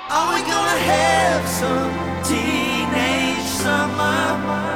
Are we gonna have some teenage summer?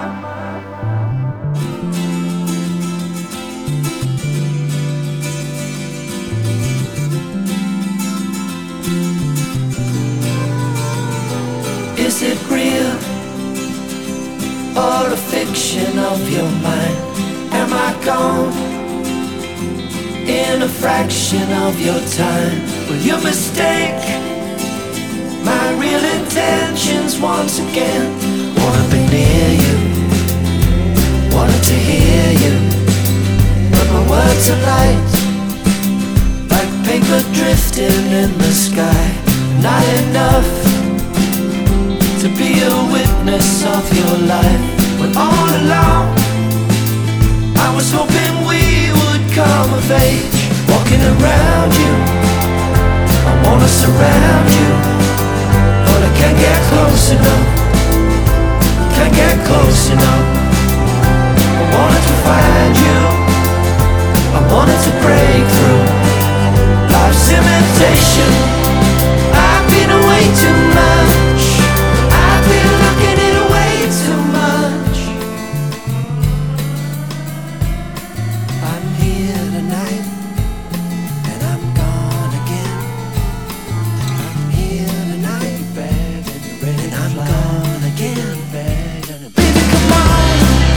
Is it real or a fiction of your mind? Am I gone in a fraction of your time? Will you mistake my real intentions once again? Wanna be near you, wanted to hear you, but my words are light, like paper drifting in the sky. Not enough to be a witness of your life. When all along I was hoping we would come of age. Walking around you, I wanna surround you, but I can't get close enough, can't get close enough. I wanted to find you, I wanted to break through life's imitation. I've been away too much, I've been looking it away too much. I'm here tonight and I'm gone again. I'm here tonight, begging you, ready and I'm gone again, begging you. Baby, come on,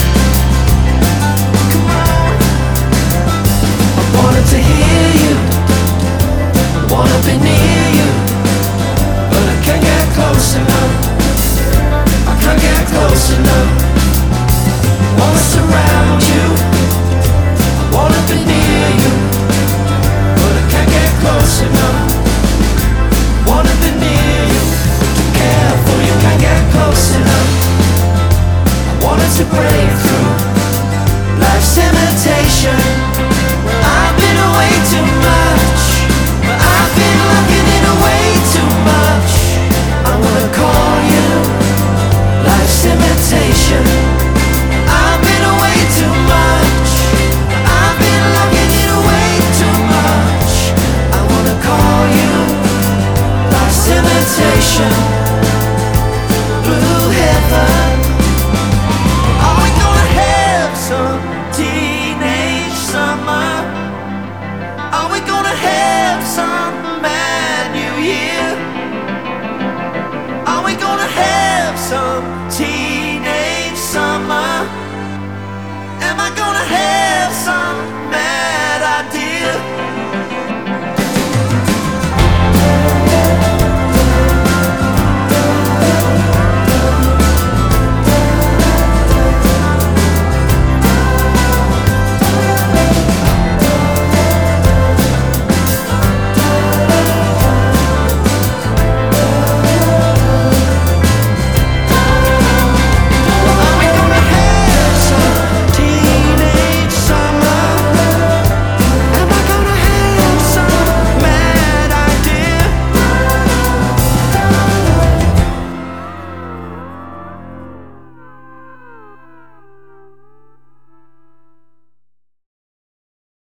come on. I wanted to hear you, I wanna be near you, but I can't get close enough, I can't get close enough. Wanna surround you, I wanna be near you, but I can't get close enough. Wanna be near you, to care for you, can't get close enough. I wanted to break through life's imitation. I've been away too much, but I've been looking it away too much. I wanna call you life's imitation. I've been away too much, but I've been looking it away too much. I wanna call you life's imitation.